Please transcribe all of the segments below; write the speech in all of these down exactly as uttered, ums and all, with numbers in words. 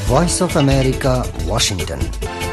Voice of America, Washington.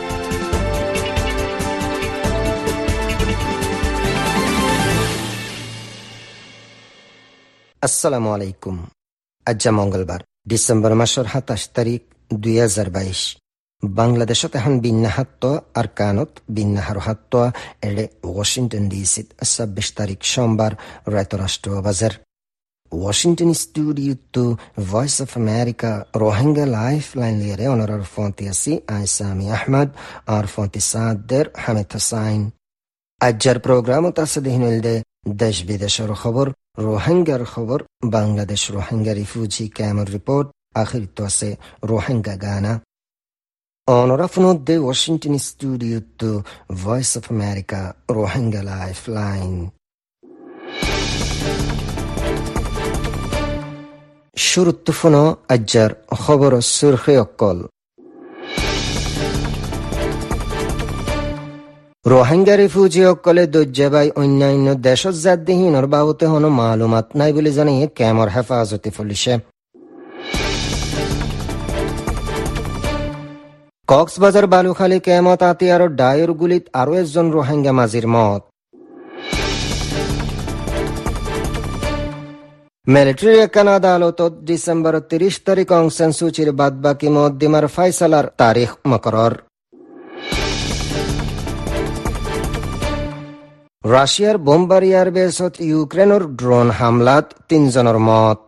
আসসালামু আলাইকুম। আজ মঙ্গলবার ডিসেম্বর মাসের সাতাশ তারিখ দুই হাজার বাইশ। বাংলাদেশত এখন বিন্যাহাত্ত আর কানত বিন্যাহার হাত্ত এলে ওয়াশিংটন ডিসিত ছাব্বিশ তারিখ সোমবার রাত রাষ্ট্র বাজার। Washington studio to voice of America Rohingya life line লিয়ারে অনরার ফন্তি আসি আইসামি আহমদ আর ফন্তি সাদের হামিদ হুসাইন। আজ্জার প্রোগ্রামত আছে দিহিনলদে দেশ বিদেশের খবর, রোহিঙ্গার খবর, বাংলাদেশ রোহিঙ্গা রিফিউজি ক্যাম্পের রিপোর্ট, আখির তো আছে রোহিঙ্গা গানা। অনরা ফোনদে Washington studio to voice of America Rohingya life line. শুরুত ফোনো আজ্জার খবর সুরখে অকল। রোহিঙ্গা রিফিউজি অকলে দৈর্যাবাই অন্যান্য দেশত জাতদিহীনর বাবতে হনো মালুমাত নাই বলে জানিয়ে ক্যামর হেফাজতে পুলিশে। কক্সবাজার বালুখালী ক্যামত আতিয়ার ডায়ের গুলিত আরো একজন রোহিঙ্গা মাঝির মত। মিলিটারি একান আদালতত ডিসেম্বর তিরিশ তারিখ অং সান সুচির বাদ বাকি মুকদ্দিমার ফাইসালার তারিখ মকরর। রাশিয়ার বোমবারিয়ার বেসত ইউক্রেনের ড্রোন হামলাত তিনজনের মত।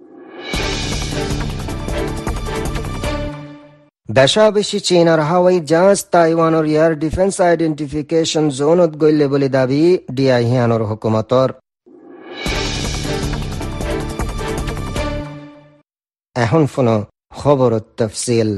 দেশাবেশি চীনের হাওয়াই জাহাজ তাইওয়ানের এয়ার ডিফেন্স আইডেন্টিফিকেশন জোনত গইলে বলে দাবি ডিআইহিয়ানোর হুকুমতর। এখন ফোনো খবর তফসিল।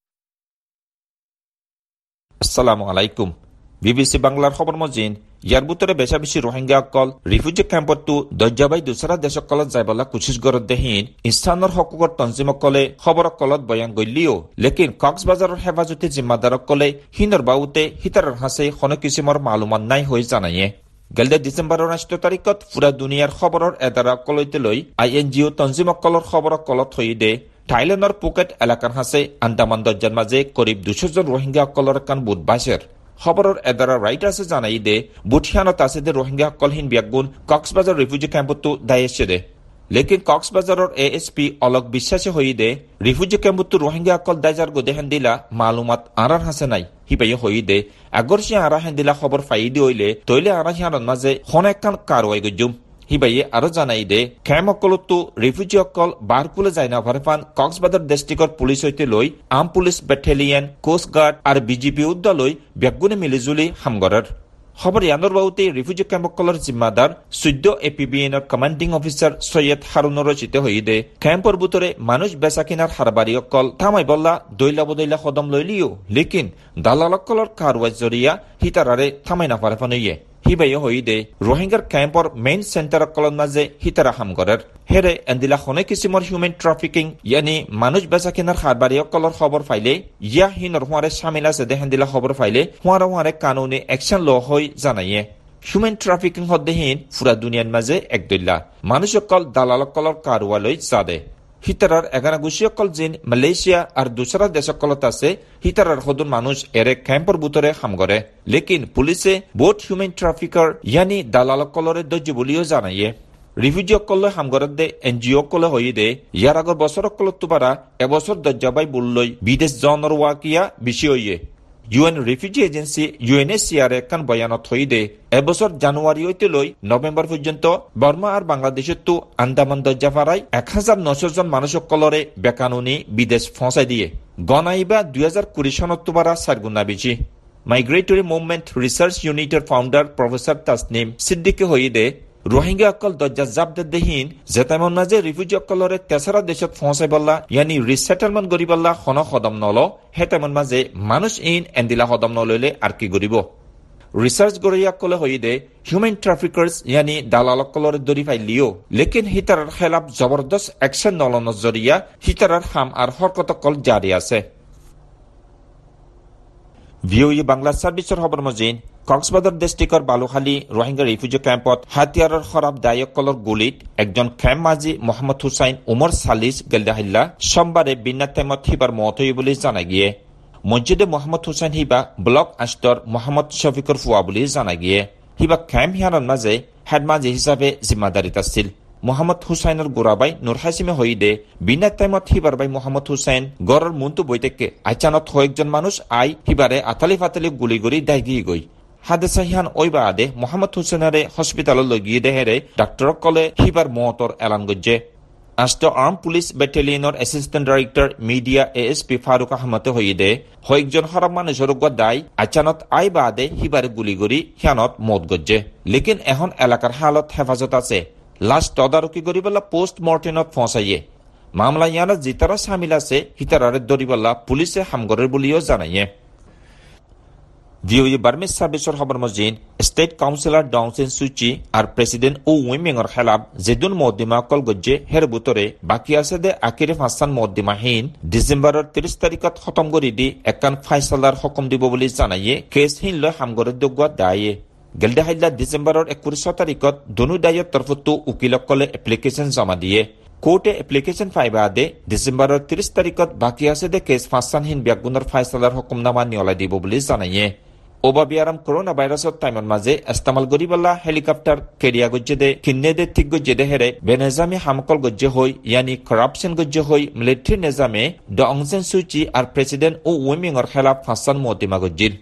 আসসালামু আলাইকুম। বিবিসি বাংলার খবর মজিন ইয়ার ভিতরে বেশা বেশি রোহিঙ্গা অকল রিফিউজি ক্যাম্পতো দৰ্যাবাই দুসরা দেশ অকলত যাইবলা কোচিছ গৰত দেহীন স্থানৰ হকুকৰ তঞ্জিম অকলে খবৰ অকলত বয়ান গলিও, লেকিন কক্সবাজাৰৰ হেফাজতে জিম্মাদাৰ অকলে হিনৰ বাউতে হিতাৰৰ হাসে কোনো কিসিমৰ মালুমান নাই হৈ জানায়ে। গেলদে ডিসেম্বৰৰ আঠ তাৰিখত পুৰা দুনিয়াৰ খবৰৰ এদাৰা অকলৈতে লৈ আই এন জি অ' তঞ্জিম অকলৰ খবৰ অকলত হৈ দে থাইলেণ্ডৰ পুকেট এলেকাৰ হাসে আন্দামান দৰ্জাৰ মাজে করিব দুশো জন রোহিঙ্গা অকলৰ কান বুধ বাইছেৰ খবৰৰ এদাৰা ৰাইট আছে জানাই দে বুঠিয়ানত আছে দে রোহিঙ্গা অকলহীন ব্যাগুণ কক্সবাজার রিফিউজি ক্যাম্পতো দায়েছে দে। লেকিন কক্সবাজাৰৰ এ এছ পি অলক বিশ্বাসে হৈ দে রিফিউজি ক্যাম্পতো রোহিঙ্গা অকল দায়জার গোদে হেন্দিলা মালুমাত আরার হাসে নাই হিপাই হৈ দে আগর সে আরা হেন্দিলা খবর ফাই দি হইলে তৈলে আরা হিয়ানোর মাঝে হন একখান কারওয়াই গজুম হিবাইয়ে আরো জানাই দে ক্যাম্প অকলতো রিফিউজি অকল বারকুলে যায় না ভারেফান কক্সবাজার ডিস্ট্রিক্টর পুলিশ হইতে লই arm police battalion, coast guard আর বিজিপি উদ্দা লই ব্যাগুনে মিলিজুলি হামগরের খবর ইয়ানোর বাউতে রিফিউজি ক্যাম্প অকলের জিম্মাদার চৈধ্য এপিবিএনৰ কমান্ডিং অফিসার সৈয়দ হারুনৰ রচিত হই দে ক্যাম্পর ভিতরে মানুষ বেচা কিনার হারবারি অকল থামাই বল্লা দৈলা বদৈলা কদম লইলিও, লেকিন দালাল অকলর কারওয়াজ জরিয়া হিতারারে থামাই না পারেফান হইয়ে হিবাই হই দে রোহিঙ্গার ক্যাম্পর মেইন সেন্টার অকলর মাঝে হিতারা হামগরের হেরে এন্দিলা খনে কিসিমর হিউম্যান ট্রাফিকিং ইয়ানি মানুষ বেচা কিনার হারবারি অকলর খবর ফাইলে ইয়া হিনর হুয়ারে সামিল আছে দে হেন্দিলা খবর ফাইলে হুয়ারা হুয়ারে কানুনে অ্যাকশন ল হই জানাইয়ে। হিউম্যান ট্রাফিকিং হদ্দেহীন ফুরা দুনিয়ার মাঝে একদল্লা মানুষ অকল দালাল অকলর কারওয়ালই জাদে হিতারার এগানা গুছি অকল জিন মালয়েশিয়া আর দুসরা দেশ অকলত আছে হিতারার হদুন মানুষ এরে ক্যাম্পর ভিতরে হামগরে, লেকিন পুলিশে বোট হিউম্যান ট্রাফিকার ইয়ানি দালাল অকলরে দর্য বলিও জানাইয়ে। রিফিউজি অকল হামগরত দে এনজিও অকলে হই দে ইয়ার আগর বছর অকলত তুবারা এবছর দর্যাবাই বললই বিদেশ জনর ওয়াকিয়া বেশি হইয়ে। ইউএন রিফিউজি এজেন্সি ইউএনএইচসিআর একান বয়ানত হই দে এবছর জানুয়ারি হইতে লই নভেম্বর পর্যন্ত বর্মা আর বাংলাদেশের তো আন্দামান দর্জাফারায় এক হাজার নশো জন মানুষ অকলরে বেকানুনি বিদেশ ফসাই দিয়ে গনাইবা দুই হাজার কুড়ি সনত তুবারা সারগুনা বেশি। মাইগ্রেটরি মুভমেন্ট রিসার্চ ইউনিটের ফাউন্ডার প্রফেসর তাসনিম সিদ্দিকে হই দে রোহিঙ্গা অকল দর্জা জাবদে দেহীন যেতামন মাঝে রিফিউজি অকলরে তেসরা দেশত ফসাই বল্লা ইয়ানি রিসেটেলমেন্ট গরি বল্লা খন কদম নল হেতামন মাঝে মানুষ ইন এন্দিলা কদম নলইলে আর কি গরিব। রিসার্চ গরিয়া কলে হই দে হিউম্যান ট্রাফিকার্স ইয়ানি দালাল অকলরে দরি ফাইলিও, লেকিন হিতারার খেলাফ জবরদস্ত অ্যাকশন নলনের জরিয়া হিতারার হাম আর হরকত অকল জারি আছে। ভিওই বাংলা সার্ভিসের খবর মজিন কক্সবাজার ডিস্ট্রিক্টৰ বালুখালী রোহিঙ্গা রিফিউজি ক্যাম্পত হাতিয়াৰৰ খৰাব দায়কলৰ গুলিত একজন ক্যাম্প মাজি মোহাম্মদ হুসাইন উমর সালিস গেলদাহিল্লা সোমবাৰে বিন্নাত টাইমত হিবাৰ মত হৈ বুলি জানা গিয়ে। মসজিদে মোহাম্মদ হুসাইন হিবা ব্লক আষ্টৰ মোহাম্মদ শফিকৰ ফুৱা বুলি জানা গিয়ে। হিবা ক্যাম্প হিয়ানৰ মাজে হেডমাজি হিচাপে জিম্মাদারিত আছিল। মোহাম্মদ হুসাইনের গোড়াবাই নুর হাসিমে হই দে বিন্নাত টাইমত হিবার বাই মোহাম্মদ হুসাইন গড়ের মুন্তু বইতেকে আচানত কয়েকজন মানুষ আই হিবারে আতালি ফাতালি গুলি গুলি দায় দিয়ে গই। হাদেসা হিয়ান ওইবা আদে মোহাম্মদ হুসেনারে হসপিটালত লগিয়ে দেহেরে ডাক্তরক কলে হিবার মহতর এলান গজ্জে। আষ্ট আর্ম পুলিশ ব্যাটালিয়নের assistant director media ASP Faruk আহমদে হই দে কয়েকজন হরাম মানুষের দায় আচানত আই বা আদে হিবারে গুলি গুলি হিয়ানত মত গজ্জে। লেকিন এখন এলাকার হালত হেফাজত আছে। লাশ তদারকি করিবেলা পোস্ট মর্টেমত পৌঁছাইয়ে। মামলা ইয়ানত জিতারা সামিল আছে হিতারারে দরিবেলা পুলিশে হামগরের বলিও জানাইয়ে। ভিওই বার্মিজ সার্ভিসের খবর মজিন স্টেট কাউন্সিলর ডাউনসেন সুচি আর প্রেসিডেন্ট ও উইমিংর খেলাফ যেদুন মদ্দিমা কল গজ্জে হের বুতরে বাকি আছে দে আকিরিফ হাসান মদ্দিমাহীন ডিসেম্বরের ত্রিশ তারিখত খতম করি দি একান ফাইসালার হুকুম দিব বলে জানাইয়ে কেস হিন লয় হামগরের দগুয়া দায়ে। গেলদাহাইল্লা ডিসেম্বরের একত্রিশ তারিখত দনু দায়ৰ তরফতো উকিলকলে এপ্লিকেশন জমা দিয়ে। কোর্টে এপ্লিকেশন পাইবা দে ডিসেম্বরের ত্রিশ তারিখত বাকি আছে দে কেস ফাঁসানহীন ব্যাগুণৰ ফাইসালার হুকুমনামা নিয়লাই দিব বুলি জানাইয়ে। ওবা বিয়ারাম করোনা ভাইরাসত টাইমর মাঝে ইস্তেমাল করিবলা হেলিকপ্টার কেরিয়া গজ্জে দে কিন্নে দে ঠিক গজ্জে দে হেরে বেনেজামে হামকল গজ্জে হই ইয়ানি করাপশন গজ্জে হই মিলিটারি নিজামে ড অংসেন সুচি আর প্রেসিডেন্ট ও উইমিংর খেলাফ ফাঁসান মতিমা গজ্জিল।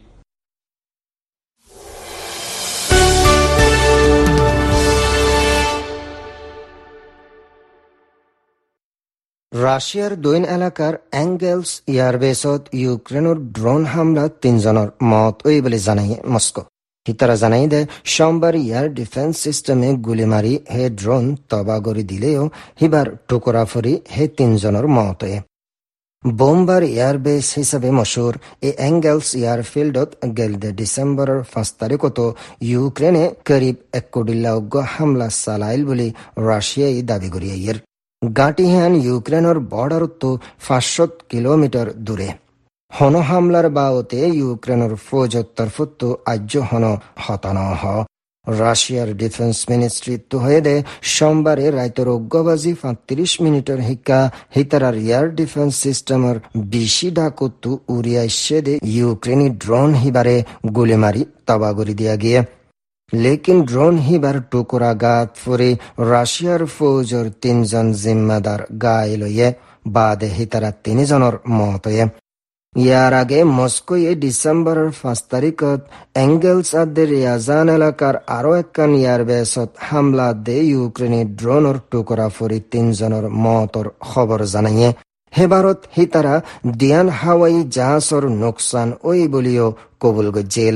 রাশিয়ার দৈন এলাকার অ্যাঙ্গেলস এয়ারবেসত ইউক্রেনের ড্রোন হামলা তিনজনের মত ওই বলে জানাই মস্কো। হিতারা জানাই দে সোমবার এয়ার ডিফেন্স সিস্টেমে গুলি মারি হে ড্রোন তবা করে দিলেও হিবার টুকরা ফরি হে তিনজনের মত। বোমবার এয়ারবেস হিসাবে মশুর এই অ্যাঙ্গেলস এয়ারফিল্ডত গেলদে ডিসেম্বরের পাঁচ তারিখত ইউক্রেনে করিব এক কোটি উগ্র হামলা চালাইল বলে রাশিয়াই দাবি করিয়াইয়ের। গাটিহান ইউক্রেনের বর্ডারত পাঁচশত কিলোমিটার দূরে। হন হামলার বাওতে ইউক্রেনের ফৌজত তরফত আজ্য হন হতান হ। রাশিয়ার ডিফেন্স মিনিস্ট্রি তো হয়ে দে সোমবারে রাইতের অজ্ঞবাজি পঁয়ত্রিশ মিনিটের হিকা হিতারার এয়ার ডিফেন্স সিস্টেমের বেশি ডাকত উড়িয়াইছে দে ইউক্রেনি ড্রোন হিবারে গুলি মারি তবাগরি দিয়া গিয়ে। লেকিন ড্রোন হিবার টুকরা গাত ফরে রাশিয়ার ফৌজর তিনজন জিম্মাদার গায়ে লইয়ে বাদে হিতারা তিনজনের মতয়ে। ইয়ার আগে মস্কোয়ে ডিসেম্বরের পাঁচ তারিখত অ্যাঙ্গেলস আদে রিয়াজান এলাকার আরো একখান এয়ারবেসত হামলা দে ইউক্রেনি ড্রোনের টুকরা ফরি তিনজনের মতর খবর জানাইয়ে। হেবারত হিতারা দিয়ান হাওয়াই জাহাজর নোকসান ওই বলিও কবুল গজ্জেল।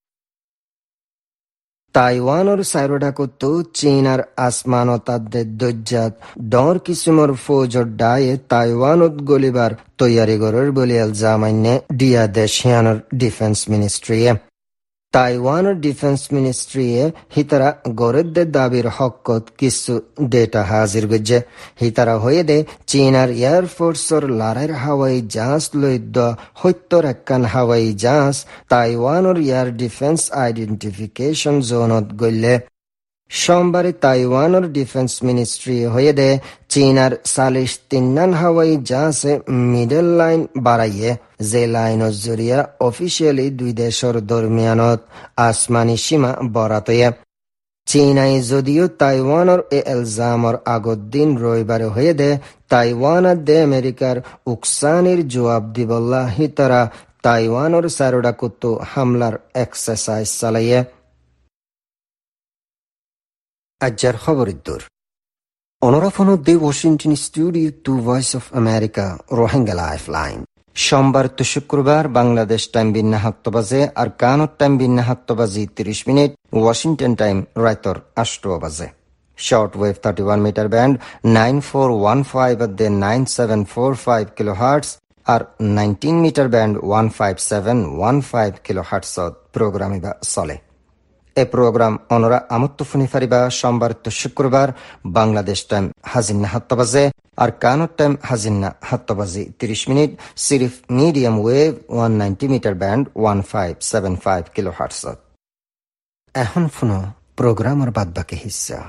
তাইওয়ানের সাইরোডাকত চীনার আসমানতাদ্দে দজ্জাত ডর কিসিমর ফৌজর ডায়ে তাইওয়ানত গলিবার তৈয়ারি গরের বলে এলজামাইনে ডিয়া দেশিয়ানের ডিফেন্স মিনিস্ট্রিয়ে। তাইওয়ানের ডিফেন্স মিনিস্ট্রিয়ে হিতারা গরেদ্দে দাবির হকত কিছু ডেটা হাজির গজ্জে। হিতারা হয়ে দে চীনার এয়ারফোর্সর লারের হাওয়াই জাহাজ লইদ্য সত্তর একখান হাওয়াই জাহাজ তাইওয়ানের এয়ার ডিফেন্স আইডেন্টিফিকেশন জোনত গইলে। সোমবারে তাইওয়ানের ডিফেন্স মিনিস্ট্রি হয়ে দে চীনার চালিশ তিন্নান হাওয়াই জাহাজে মিডল লাইন বাড়াইয়ে, যে লাইনের জরিয়া অফিসিয়ালি দুই দেশের দরমিয়ানত আসমানি সীমা বরাতয়ে। চীনাই যদিও তাইওয়ানের এ এলজামর আগত দিন রবিবারে হয়ে দে তাইওয়ান দে আমেরিকার উকসানির জবাব দিবল্লা হিতারা তাইওয়ানের সারোডাকুত হামলার এক্সারসাইজ চালাইয়ে। আজ্জার খবরিদ্দুর অনরাফনুদ্দে Washington studio to voice of America Rohingya life line. সোমবার তো শুক্রবার বাংলাদেশ টাইম বিন্না সাত বাজে আর কানত টাইম বিন্না সাত বাজি তিরিশ মিনিট ওয়াশিংটন টাইম রাইতর আষ্ট বাজে। Short wave thirty one metre band nine four one five দে nine seven four five kilohertz আর nineteen metre band one five seven one five kilohertz প্রোগ্রামিবা চলে। এ প্রোগ্রাম অনরা আমত্ত ফুনি ফারিবা সোমবার তো শুক্রবার বাংলাদেশ টাইম হাজিন্না সাত বাজে আর কানত টাইম হাজিন্না সাত বাজি তিরিশ মিনিট সিরিফ medium wave one ninety metre band one five seven five kilohertz. এখন শুনো প্রোগ্রামের বাদ বাকি হিস্সা।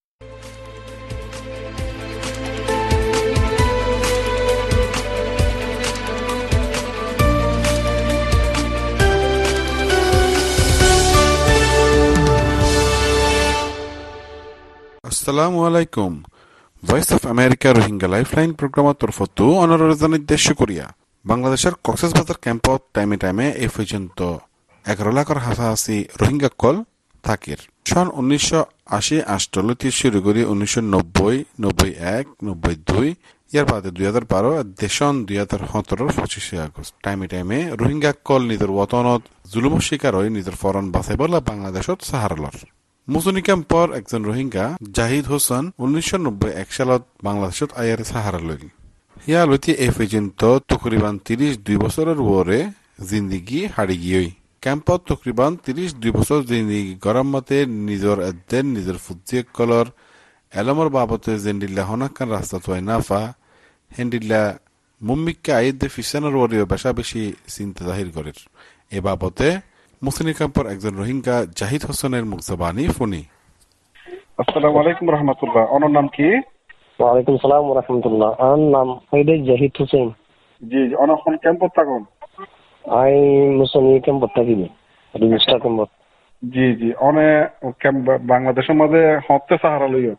আসসালামু আলাইকুম। Voice of America Rohingya lifeline প্রোগ্রামৰ তৰফতো অনুৰোধ দেশ করিয়া বাংলাদেশের কক্সবাজার ক্যাম্পত টাইমে টাইমে এই পর্যন্ত এগারো লাখের হাসাহাসি রোহিঙ্গা কল থাকির সন উনিশশো আশি আষ্টলতি শুরু করি উনিশশো নব্বই নব্বই এক নব্বই দুই ইয়ার বাদে দুই হাজার বারো দেশন দুই হাজার সতেরোর পঁচিশে আগস্ট টাইমে টাইমে রোহিঙ্গা কল নিজের ওতনত জুলুমৰ শিকার হয়ে নিজের ফরন বাঁচাই বলা বাংলাদেশত সাহারালর মুজনি ক্যাম্পর একজন রোহিঙ্গা জাহিদ হোসেন উনিশশো নব্বই এক সালত বাংলাদেশত আয়ার সাহারা লইল। ইয়া লইতে এ পর্যন্ত তকরিবান তিরিশ দুই বছরের ওরে জিন্দিগি হারি গিয়ে ক্যাম্পত তকরিবান তিরিশ দুই বছর জিন্দিগি গরম মতে নিজের এদের নিজের ফুজিয়েক কলর এলমর বাবতে জেন্ডিল্লা হনাকান রাস্তা তোয় নাফা হেন্ডিল্লা মুম্মিককে আইদে ফিসানোর ওরেও বেশা বেশি চিন্তা জাহির করে। এ বাবতে মুসলিম ক্যাম্পর একজন রোহিঙ্গা জাহিদ হোসেনের মুখজবানি ফোনি। আসসালামু আলাইকুম রহমতুল্লাহ। ওনার নাম কি? ওয়ালাইকুম সালাম রহমতুল্লাহ। আমার নাম হইদে জাহিদ হোসেন। জি অনেক ক্যাম্পত থাকুন? আই মুসলিম ক্যাম্পত থাকি রেজিস্টার ক্যাম্পত। জি জি অনেক বাংলাদেশের মধ্যে হতে সাহারা লইও।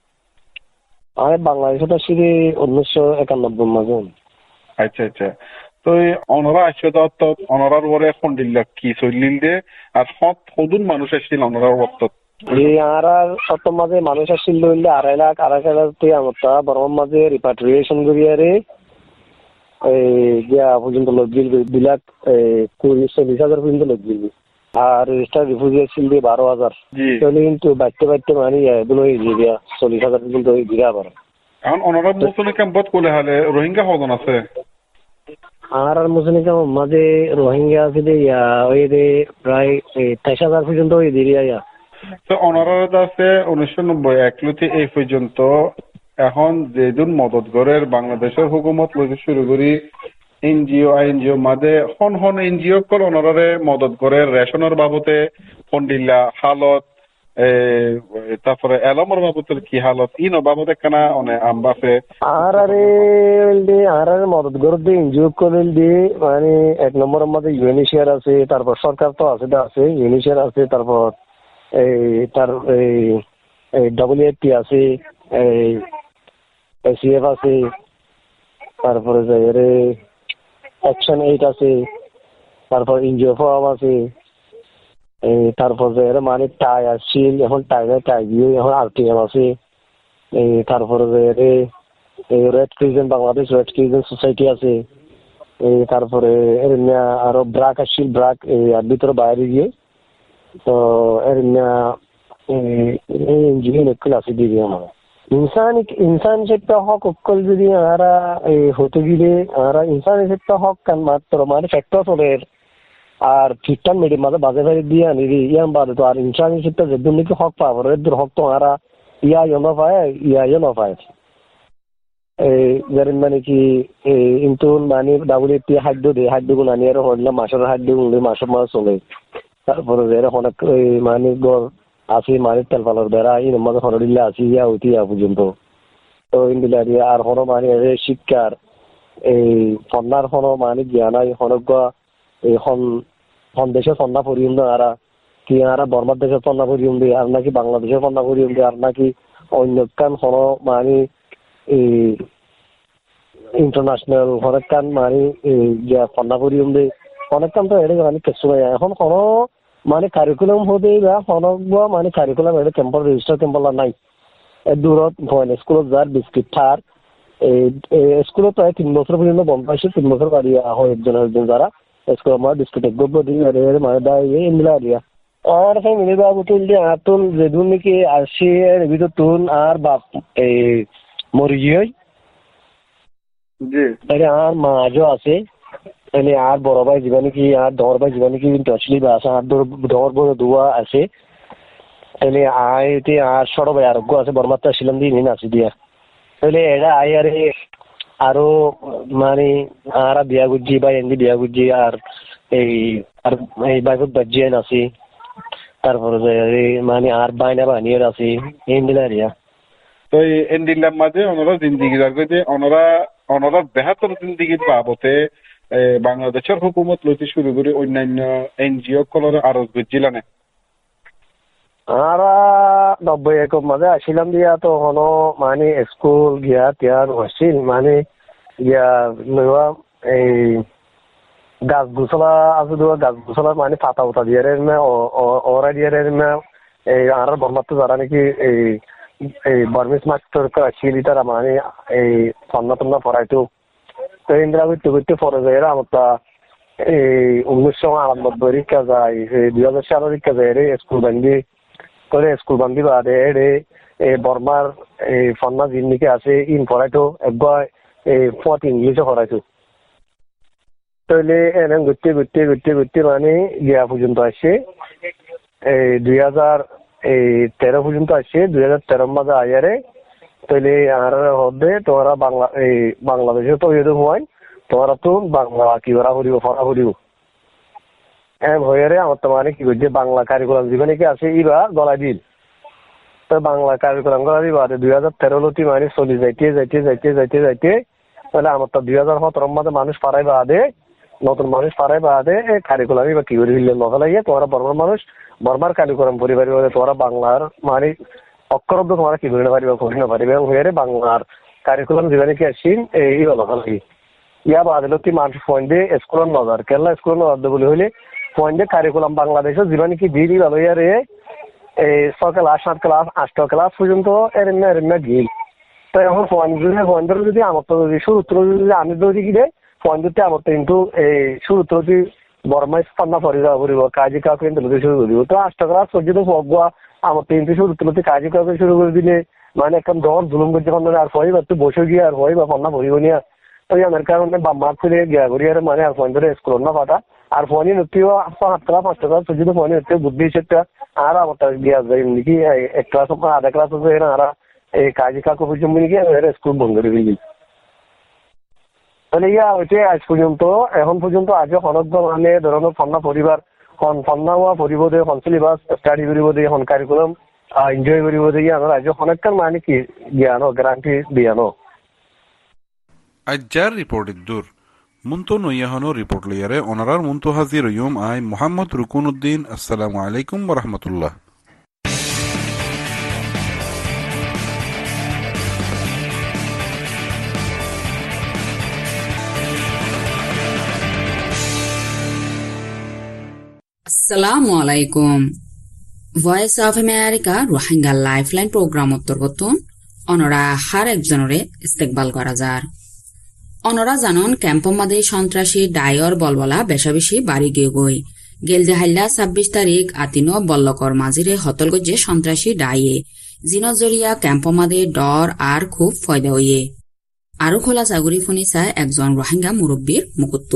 আমি বাংলাদেশত আছি উনিশশো একানব্বই মাঝে। আচ্ছা আচ্ছা। তো অনরা আসছে তো অনরার ওরে এখন দিল্লা কি চলিল দে আর হত হদুন মানুষ আসছিল অনরার ওরত এই আরার অত মাঝে মানুষ আসছিল লইলে আড়াই লাখ আড়াই লাখ তুই আমতা বর্মার মাঝে রিপাট্রিয়েশন করিয়ারে এই গিয়া পর্যন্ত লজ্জিল দুই লাখ কুড়ি চল্লিশ হাজার পর্যন্ত লজ্জিল আর রেজিস্টার রিফিউজি আসছিল দিয়ে বারো হাজার চলে কিন্তু বাড়তে বাড়তে মানে এগুলো গিয়া চল্লিশ হাজার পর্যন্ত দিলে আবার। এখন অনরা মুসলিম ক্যাম্পত কোলে হালে রোহিঙ্গা কজন আছে? আর আর মুসলিম ক্যাম্প মাঝে রোহিঙ্গা আছে ইয়া ওই যে প্রায় তেইশ হাজার পর্যন্ত ওই দিরিয়া ইয়া। তো অনারত আছে উনিশশো নব্বই এক লুতে এই পর্যন্ত এখন যেদিন মদত গড়ের বাংলাদেশের হুকুমত লইতে শুরু করি এনজিও আইএনজিও মাঝে হন হন এনজিও কল অনারে মদত গড়ের রেশনের বাবতে ফন্ডিল্লা হালত তারপরে এলমর বাবতের কি হালত ইন বাবতে কেনা অনেক আমবাসে আর আরে আর আর মদত গড় দিয়ে এনজিও করিল দিয়ে মানে এক নম্বরের মধ্যে ইউএনএইচসিআর আছে, তারপর সরকার তো আছে আছে ইউএনএইচসিআর আছে, তারপর এই তার এই ডব্লিউএফপি আছে, এই এসিএফ আছে, তারপরে যে অ্যাকশন এইট আছে, তারপর এনজিও ফোরাম আছে, এই তারপর যে মানে টাই আসছিল এখন টাইগার টাইগিও এখন আরটিএম আছে, এই তারপরে যে এই red crescent Bangladesh red crescent society আছে, এই তারপরে আরো ব্রাক আসছিল ব্রাক এই আর ভিতরে বাইরে গিয়ে তো এর এনজিও নকল আছে দিদি আমার ইনসান ইনসান সেটা হক অকল যদি আরা হতে গিয়ে আরা ইনসান সেটা হক কান মাত্র মানে ফ্যাক্টর চলে আর খ্রিস্টান মিডিয়াম মাঝে বাজে বাজে দিয়ে আনি ইয়াম বাদে তো আর ইনসান সেটা যেদিন নাকি হক পাবো এদের হক তো আরা ইয়া ইয়ে ন পায় ইয়া ইয়ে ন পায় এই যার মানে কি কিন্তু মানে ডাব্লিউএফপি খাদ্য দিয়ে খাদ্যগুলো আনি আর হরলাম মাসের খাদ্য মাসের মাস চলে। তারপরে অনেক মানে গড় আছে মানে তেল পালার বেড়া এই মধ্যে হরডিল্লা আছে ইয়া হইতে ইয়া পর্যন্ত তো ইন্দিলা দিয়ে আর হনো মানে শিক্ষার এই সন্ন্যার হনো মানে জ্ঞানাই হনজ্ঞ এই হন হন দেশের সন্না পরিয়ম আরা কি আরা বর্মার দেশের সন্না পরিয়ম দিয়ে আর নাকি বাংলাদেশের সন্না পরিয়ম দিয়ে আর নাকি অন্য কান হনো মানে এই ইন্টারন্যাশনাল হরেক কান মানে সন্না পরিয়ম দিয়ে অনেক কাম তো এটা মানে কিছু এখন কোনো মানে কারিকুলাম হতে বা হনজ্ঞ মানে কারিকুলাম এটা ক্যাম্পৰ রেজিস্টার ক্যাম্পৰ নাই দূরত ভয় স্কুলত যার বিস্কিট থার এই স্কুলত প্রায় তিন বছর পর্যন্ত বন্ধ পাইছে, তিন বছর বাড়ি হয় একজন একজন যারা স্কুল আমার বিস্কিট একদম দিয়ে মানে দেয় এমনি দিয়া আর সেই মিলে বাবু তুল দিয়ে আর তুল যেদিন নাকি আসি ভিতর তুল আর বাপ এই মরি গিয়ে আর মাঝও আছে এনে আর বড় ভাই যাবা নাকি আর ডর ভাই যাবা নাকি কিন্তু আসলে বা আছে আর ডর বড় দোয়া আছে এনে আইতে আর ছোট ভাই আরোগ্য আছে বর্মাত্তা আসলাম দিয়ে নিন আসি দিয়া তাহলে এরা আই আরে আরো মানে আর বিয়া গুজি বা এমনি বিয়া গুজি আর এই আর এই বাইক বাজিয়ান আছে তারপরে যে মানে আর বাইনা বানিয়ে আছে ইন্ডিলারিয়া তো এই এন্ডিলার মাঝে ওনারা জিন্দিগি যে ওনারা ওনারা বেহাতর জিন্দিগির বাবতে বাংলাদেশের হুকুমত লইতে শুরু করে অন্যান্য এনজিও কলর আরো বুঝছিলেন আর নব্বই একর মাঝে আসিলাম দিয়া তো হনো মানে স্কুল গিয়া তিয়ার হচ্ছিল মানে গিয়া লইবা এই গাছ গুছলা আছে দুয়া গাছ গুছলা মানে পাতা উতা দিয়ে ওরা দিয়ে এই আর বর্মাত্র যারা নাকি এই এই বর্মিস মাস্টার আসছিল তারা মানে এই সন্না টন্না পড়াইতো তো ইন্দিরা করতে করতে পরে যায় আমরা এই উনিশশো আটানব্বই রিক্কা যায় দুই হাজার সালের রিক্কা যায় রে স্কুল বান্ধি করে স্কুল বান্ধি বাদে রে এই বর্মার এই ফন্না জিন্দিকে আছে ইন পড়াইতো একবার এই পথ ইংলিশে পড়াইতো তাহলে এনে ঘুরতে ঘুরতে ঘুরতে ঘুরতে মানে গিয়া পর্যন্ত আসছে এই দুই হাজার এই তেরো পর্যন্ত আসছে দুই হাজার তেরো মাঝে আয়ারে তাহলে আর হবে তোমরা বাংলা এই বাংলাদেশে তো এরকম হয় তোমরা তো বাংলা কি করা করিব পড়া করিব এম হয়ে আমার তো মানে কি করছে বাংলা কারিকুলাম জীবনে কি আছে ইবা গলা দিল তো বাংলা কারিকুলাম গলা দিবা দুই হাজার তেরো লতি মানে চলি যাইতে যাইতে যাইতে যাইতে যাইতে তাহলে আমার তো দুই হাজার সতেরো মাঝে মানুষ পারাই বাদে নতুন মানুষ পারাই বাদে কারিকুলামই বা কি করে দিলে নকলাইয়ে তোমরা বর্মার মানুষ বর্মার কারিকুলাম পরিবার তোমরা বাংলার মানে অক্ষরব্দ তোমরা কি করে পারিবা করি না পারিবে এবং হয়ে বাংলার কারিকুলাম জীবনে কি আসিন এই নকলাই ইয়া বাদে লতি মানুষ ফোন দিয়ে স্কুলের নজর কেরলা স্কুলের নজর বলে হইলে ফোন দিয়ে কারিকুলাম বাংলাদেশের জীবনে কি দিদি ভালো ইয়ারে এই ছ ক্লাস সাত ক্লাস আষ্ট ক্লাস পর্যন্ত এরম এরম গিল তো এখন ফোন যদি ফোন ধরে যদি আমার তো যদি সুরুত্র যদি আমি ধরি কি দেয় ফোন দিতে আমার তো কিন্তু এই সুরুত্র যদি বর্মাই স্থানা পরি যাওয়া পড়িব কাজী কাউকে কিন্তু শুরু করিব তো আষ্ট ক্লাস পর্যন্ত পগুয়া আমার তো কিন্তু সুরুত্রতে কাজী কাউকে শুরু করে দিলে মানে একদম দর জুলুম করছে আর ফই বা তুই বসে গিয়ে আর ফই বা ফন্না পড়িব নিয়ে ওই আমার কারণে মাঠ থেকে গিয়া করি আর মানে আর ফোন ধরে স্কুল না পাঠা আর ফোনই নতিও সাত ক্লাস পাঁচ ক্লাস পর্যন্ত ফোনই নতি বুদ্ধি সেটা আর আমার গিয়া যায় নাকি এক ক্লাস আধা ক্লাস আছে আর এই কাজী কাকু পর্যন্ত নাকি স্কুল বন্ধ করে দিলি তাহলে ইয়া ওইটাই আজ পর্যন্ত এখন পর্যন্ত আজ অনর্ধ মানে ধরনের ফন্না পরিবার হন ফন্না হওয়া পরিব দে হন সিলেবাস স্টাডি করিব দে হন কারিকুলাম এনজয় করিব দে আমার আজ অনেকটার মানে কি জ্ঞান গ্যারান্টি দিয়ানো আজ্জার রিপোর্ট দূর মুন্তু নইয়াহনো রিপোর্ট লইয়ারে অনারার মুন্তু হাজির ইয়ুম আই মোহাম্মদ রুকুনউদ্দিন আসসালামু আলাইকুম ওয়া রাহমাতুল্লাহ আসসালামু আলাইকুম voice of America Rohingya lifeline programme অন্তর্গত অনরা হার একজনরে ইস্তেকবাল করা যার অনরা জানন ক্যাম্প মাদে সন্ত্রাসী ডায়র বলবলা বেশা বেশি বাড়ি গিয়ে গই গেলদে হাইলা ছাব্বিশ তারিখ আতিনো বল্লকর মাঝিরে হতল গজ্জে সন্ত্রাসী ডাইয়ে জিনত জরিয়া ক্যাম্প মাদে ডর আর খুব ফয়দা হইয়ে আরো খোলা চাগুরি ফুনিসায় একজন রোহিঙ্গা মুরব্বীর মুকুত্ত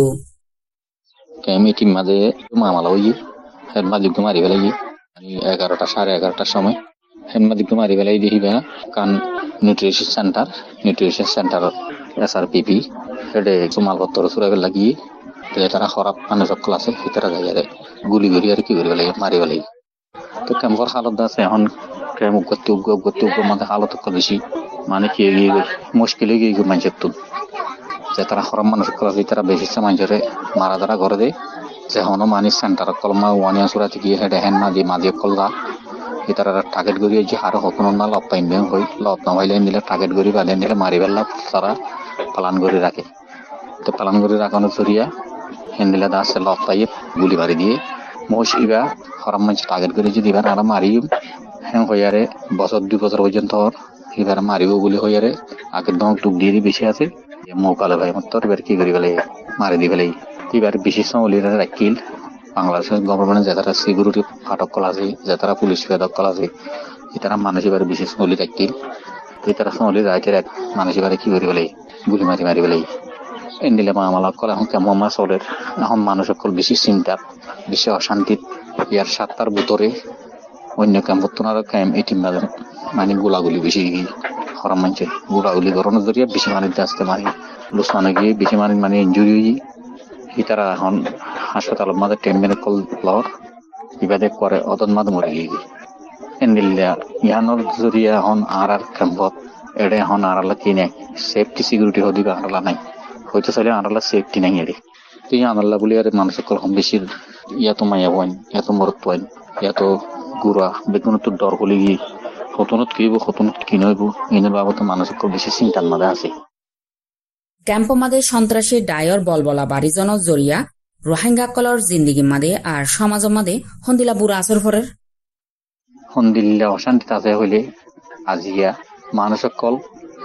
মিটিং মাঝে মামালা হইয়ে হেডমাদিক মারি ফেলাই এগারোটা সাড়ে এগারোটার সময় হেডমাদিক মারি ফেলাই দেখিবা কারণ nutrition centre nutrition centre S R PP হেডে মালপত্র চুরাই লাগিয়ে তারা খারাপ মানুষ সকল আছে ভিতরে যাই গুলি গুলি আর কি করি ফেলাই মারি ফেলাই তো কেমন হালত আছে এখন কেমন করতে উগ্র করতে উগ্র মধ্যে হালত বেশি মানে কি এগিয়ে গই মুশকিলে গিয়ে গই মানুষের তুল যে তারা খারাপ মানুষ সকল আছে তারা বেশি মানুষের মারা ধরা করে দেয় যে হনো মানি সেন্টার কলমা ওয়ানিয়া সুরাতে গিয়ে হেডে হেন মাদি মাদি কলগা ইতারা টার্গেট করি যে আরো হকন না লব পাইবে হই লব না হইলে নিলে টার্গেট করি বাদে নিলে মারি বেলা তারা পালন করে রাখে তো পালন করে রাখানোর জরিয়া হেন্দিলা দাসে লব পাইয়ে গুলি মারি দিয়ে মোশ ইবা হরাম মানুষ টার্গেট করে যদি এবার আরো মারি হ্যাঁ হইয়ারে বছর দুই বছর পর্যন্ত এবার মারিব বলে হইয়ারে আগের দম টুক দিয়ে বেশি আছে মৌকালে ভাই মত এবার কি করি বলে মারি দি ফেলে এবার বিশেষ সমলিরা রাখিল বাংলাদেশের গভর্নমেন্ট যারা সিকিউরিটি ফাটক কল আছে যারা পুলিশ ফেদক কল আছে তারা মানুষ এবার বিশেষ সমলি রাখিল তারা সমলি রাইতে মানুষ এবারে কি করি বলে গুলি মারি মারি বলে এন্ডিলে মামলা কল এখন কেমন মাস ওদের এখন মানুষ সকল বেশি চিন্তা বেশি অশান্তি ইয়ার সাতটার ভিতরে অন্য ক্যাম্পনার ক্যাম্প এটি মানে গোলাগুলি বেশি হরাম মানছে গোলাগুলি গরমের জরিয়া বেশি মানুষ আসতে মারি লুস মানে গিয়ে বেশি মানুষ মানে ইঞ্জুরি হয়ে তারা এখন হাসপাতালের মাঝে টেন মিনিট কল লর ইবাদে করে অদন মাদ মরে গিয়ে এন্দিল্লা ইয়ানোর জরিয়া হন আর আর ক্যাম্পত এডে হন আরালা কিনে সেফটি সিকিউরিটি হদিবে আরালা নাই হয়তো চাইলে আরালা সেফটি নাই এডে তুই আনাল্লা বলি আর মানুষ কম বেশি ইয়াত মায়া বইন ইয়াত মরত পয়েন ইয়াত গুড়া বেগুন তো ডর হলে গিয়ে হতনত কিব হতনত কিনব এনের বাবদ মানুষ বেশি চিন্তার মাঝে আছে ক্যাম্প মাদে সন্ত্রাসী ডায়র বলবলা বাড়িজন জরিয়া রোহিঙ্গাকলর জিন্দিগি মাদে আর সমাজ মাদে হন্দিলা বুড়া আসর ফরের হন্দিল্লা অশান্তি তাতে হইলে আজিয়া মানুষ সকল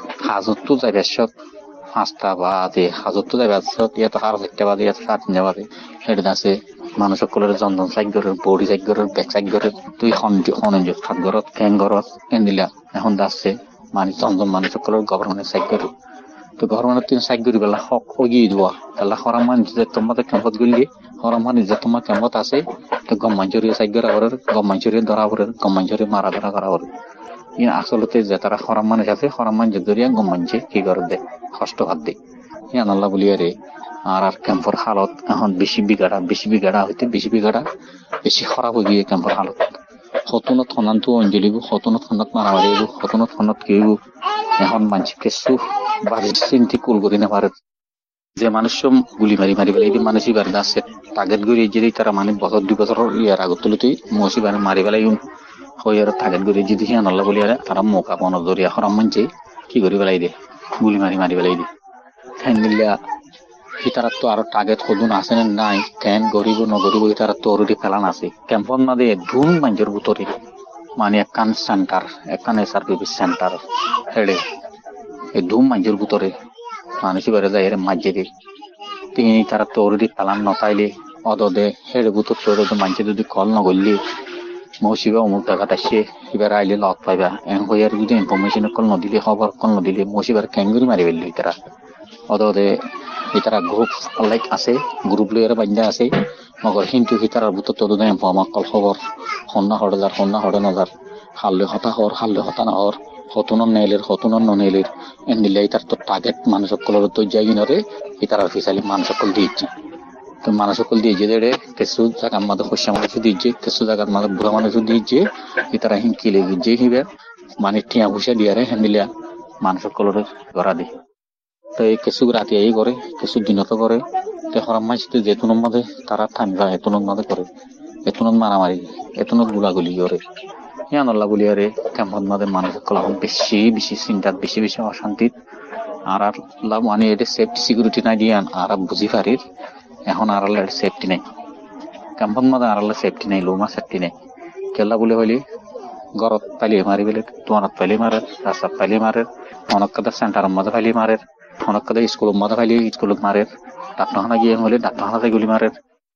হাজতো যাইবাসত পাঁচটা বাদে হাজতো যাইবাসত ইয়াত হার চারটা বাদে ইয়াত সাত বাদে সেটা আছে মানুষ সকলের জন্দন চাইগরের বড়ি চাইগরের বেক চাইগরের তুই হনজ খাতগরত ক্যাংগরত এন্দিলা এখন দাসছে মানে জন্দন মানুষ সকলের গভর্নমেন্টের চাইগর তো গভর্নমেন্টের তিন চাইগরি বেলা হক হগিয়ে দেওয়া তাহলে হরাম মানুষ যে তোমাদের ক্যাম্পত গেলে হরাম মানুষ যে তোমার ক্যাম্পত আছে তো গম মঞ্জুরি চাইগর আবরের গম মঞ্জুরি ধরা আবরের গম মঞ্জুরি মারা ধরা করা আবরের ইন আসলতে যে তারা হরাম মানুষ আছে হরাম মানুষ জরিয়া গম মঞ্চে কি করে দেয় কষ্ট হাত দেয় ইয়ান আল্লাহ বলিয়া রে আর আর ক্যাম্পর হালত এখন বেশি বিঘাড়া বেশি বিঘাড়া হইতে বেশি বিঘাড়া বেশি খারাপ হয়ে গিয়ে ক্যাম্পর হালত হতনত হনান্তু অঞ্জলিব হতনত হনত মারামারিব হতনত হনত কেউ এখন মানুষ কিছু বাড়ির চিন্তি কুল করি না পারে যে মানুষ গুলি মারি মারি পেলে এই মানুষই বাড়ি আছে টার্গেট করে যদি তারা মানে বছর দুই বছর ইয়ার আগত তুলতেই মসি বাড়ি মারি পেলাই হয়ে আর টার্গেট করে যদি হিয়ান আল্লাহ বলি আর তারা মোকা পনের দরিয়া হরাম মানছে কি করি পেলাই দে গুলি মারি মারি পেলাই দে ফ্যান দিল্লা হিতারাত তো আরো টার্গেট কদুন আছে না নাই কেন গরিব নগরিব হিতারাত তো অলরেডি ফেলান আছে ক্যাম্পন মাদে ধুন মানুষের ভিতরে মানে একখান সেন্টার একখান এসআরপিবি সেন্টার হেডে এই ধুম মানুষের ভিতরে মানুষই বেড়ে যায় এর মাঝে দিয়ে তিনি তারা তো অলরেডি ফেলান নতাইলে অদে হেডে ভিতর তো মানুষের যদি কল নগরলি মৌসিবা অমুক জায়গাটা আসছে এবার আইলে লত পাইবা এন হয়ে আর যদি ইনফরমেশন কল নদিলে খবর কল নদিলে মৌসিবার ক্যাঙ্গুরি মারি ফেললি তারা অদে হিতারা গ্রুপ লাইক আছে গ্রুপ লইয়ার বান্ধা আছে মগর কিন্তু হিতারার ভিতর তো আমার কল খবর সন্না হরে যার সন্না হরে নজার হাল্লে হতা হর হাল্লে হতা না হর হতনন নেলের হতনন ননেলের এন্ডিলে তার তো টার্গেট মানুষ সকলের তো যাই নরে হিতারার ফিসালি মানুষ সকল দিয়েছে তো মানুষ সকল দিয়েছে দেড়ে কিছু জায়গার মাঝে হস্যা মানুষ দিয়েছে কিছু জায়গার মাঝে বুড়া মানুষ দিয়েছে হিতারা হিংকি লেগে যে হিবে মানে টিয়া ভুষা দিয়ারে হ্যান্ডিলিয়া মানুষ সকলের গড়া দিয়ে তো এই কিছু রাতে এই করে কিছু দিনত করে তো হরাম মাছ যেতুনের মাঝে তারা থামিবা এতুনের মাঝে করে এতুনত মারামারি এতুনত গুলাগুলি করে ইয়ান আল্লাহ বলিয়ারে ক্যাম্পন মাঝে মানুষ সকল বেশি বেশি চিন্তাত বেশি বেশি অশান্তিত আর আর লাভ মানে এটা সেফটি সিকিউরিটি নাই দিয়ে আর বুঝি পারির এখন আর আল্লাহ সেফটি নাই ক্যাম্পন মাঝে আর আল্লাহ সেফটি নাই লোমা সেফটি নাই কেল্লা বলে হইলি ঘরত পাইলে মারি বেলে দোয়ানত পাইলে মারে রাস্তাত পাইলে মারে অনেক কথা সেন্টারের মাঝে পাইলে মারে অনেক কথা স্কুলের মাঝে পাইলে স্কুলত মারে ডাক্তারখানা গিয়ে হলে ডাক্তারখানাতে গুলি মারে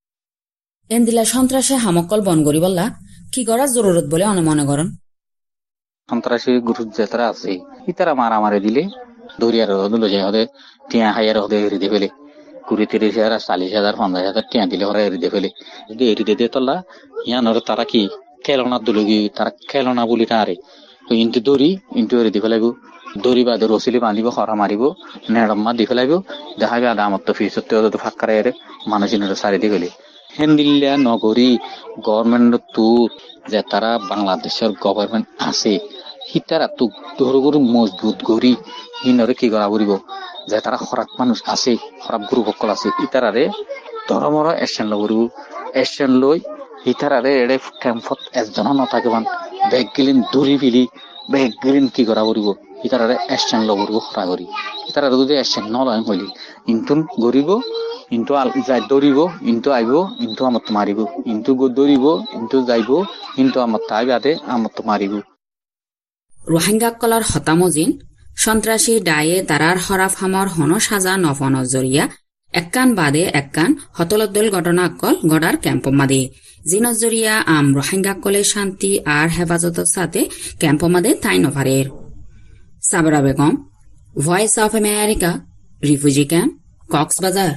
এন্দিলা সন্ত্রাসে হামকল বন করি বললা কি করার জরুরত বলে অনে মনে করেন সন্ত্রাসী গুরু যেতারা আছে ইতারা মারামারি দিলে দরিয়ার হলে যে হলে টিয়া হাইয়ার হলে এড়িয়ে ফেলে কুড়ি তিরিশ হাজার চাল্লিশ হাজার পঞ্চাশ হাজার টিয়া দিলে হলে এড়িয়ে ফেলে যদি এড়িয়ে দিয়ে তোলা ইয়ানোর তারা কি খেলনা দুলগি তারা খেলনা বলি তারে তো ইন্টু দড়ি ইন্টু এড়িয়ে দিয়ে ফেলাইব দড়ি বাদে রসিলি বাঁধিব হরা মারিব নেড়ম্মা দি ফেলাইব দেখাবে আদা আমার তো ফিস ফাঁকারে এর মানুষ সারি দিয়ে গেলে হেন্দিল্লা নগরী গভর্নমেন্ট তু যে তারা বাংলাদেশের গভর্নমেন্ট আছে হিতারা তো ধরগুরু মজবুত গড়ি হিনরে কি করা করিব যে তারা খরাক মানুষ আছে খরাক গুরু সকল আছে ইতারারে ধরমর একশন লব একশন লই হিতারারে এড়ে ক্যাম্পত একজন নথাকেবান বেগ গিলিন দূরি ফিলি বেগ গিলিন কি করা করিব ইতারারে একশন লব খরা করি ইতারা যদি একশন নলয় হইলি ইন্টুন গরিব ইন্টু যাই দৌড়িব ইন্টু আইব ইন্টু আমার তো মারিব ইন্টু দৌড়িব ইন্টু যাইব ইন্টু আমার তো আইবাদে আমার তো মারিব রোহিঙ্গা কলার হতামজিন সন্ত্রাসী ডায়ে তারার হরাফ হামর হন সাজা নফন জরিয়া এককান বাদে এককান হতলদ্দল ঘটনা কল গড়ার ক্যাম্প মাদে জিনজ জরিয়া আম রোহিঙ্গা কলে শান্তি আর হেফাজতের সাথে ক্যাম্প মাদে তাই নফারের Sabra Begum Voice of America refugee camp কক্সবাজার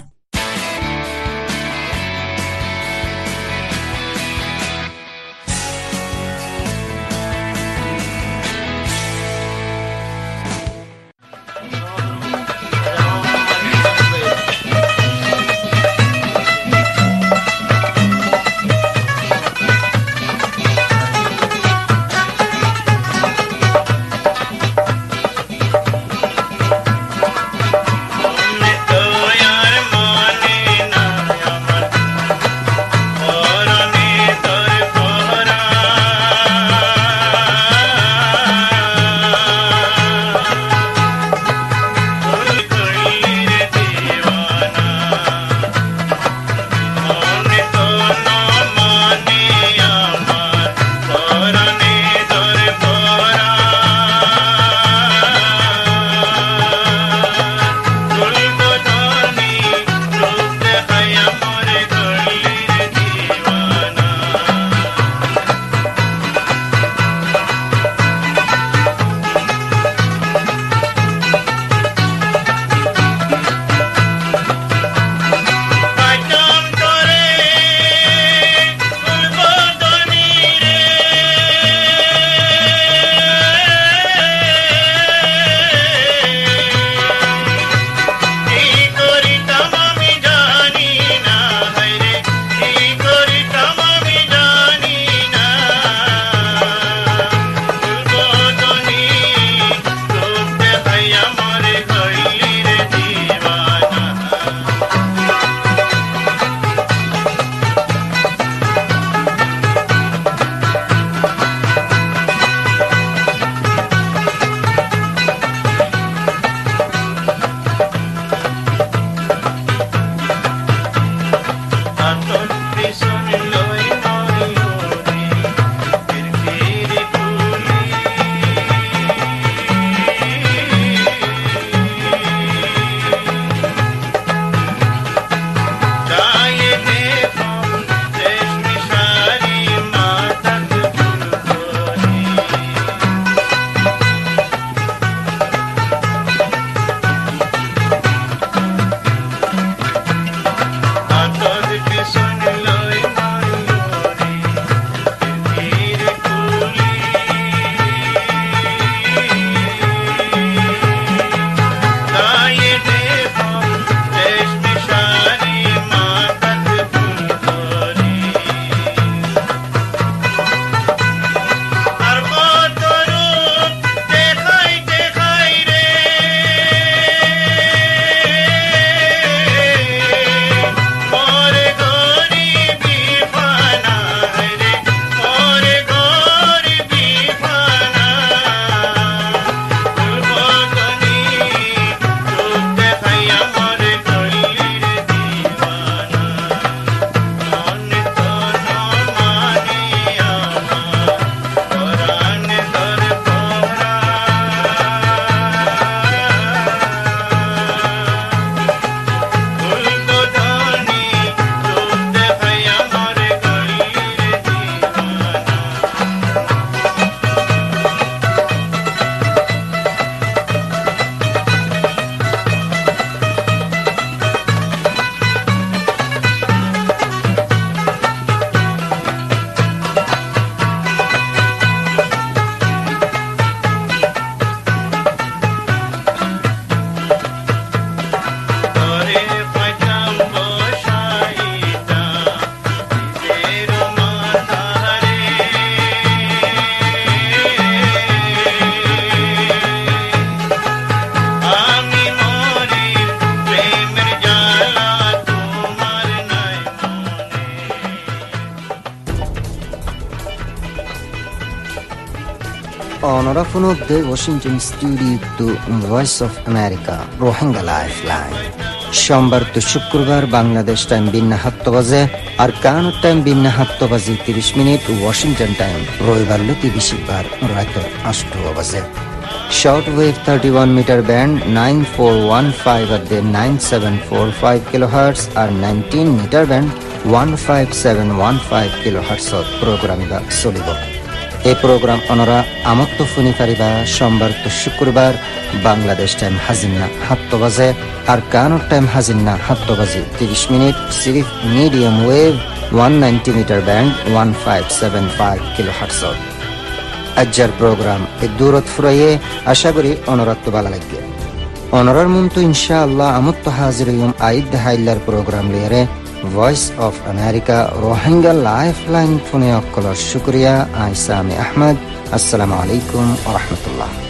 Onorafunok de Washington Studio to Voice of America Rohingya Lifeline. সোমবার তো শুক্রবার বাংলাদেশ টাইম বিন্না সাতটা বাজে আর কানাডা টাইম বিন্না সাতটা বাজে তিরিশ মিনিট ওয়াশিংটন টাইম রবিবার লতি বেশিরবার রাত আটটা বাজে short wave thirty one metre band nine four one five at the nine seven four five kilohertz আর nineteen metre band one five seven one five kilohertz programme বা চলিব। এই প্রোগ্রাম অনরা আমত্ত ফুনি পারিবা সোমবার তো শুক্রবার বাংলাদেশ টাইম হাজিন্না সাতটা বাজে আর কানাডা টাইম হাজিন্না সাতটা বাজে তিরিশ মিনিট সিরিফ medium wave one ninety metre band one five seven five kilohertz। আজ্জার প্রোগ্রাম এ দূরত ফুরাইয়ে আশা করি অনরাত্ম ভালো লাগবে। অনরার মন্তু ইনশাআল্লাহ আমত্ত হাজির ইয়ম আইদ হাইলার প্রোগ্রাম লিয়ারে voice of America Rohingya life line ফোনে অক্কলর শুক্রিয়া আইসামি আহমদ। আসসালামু আলাইকুম ওয়া রাহমাতুল্লাহ।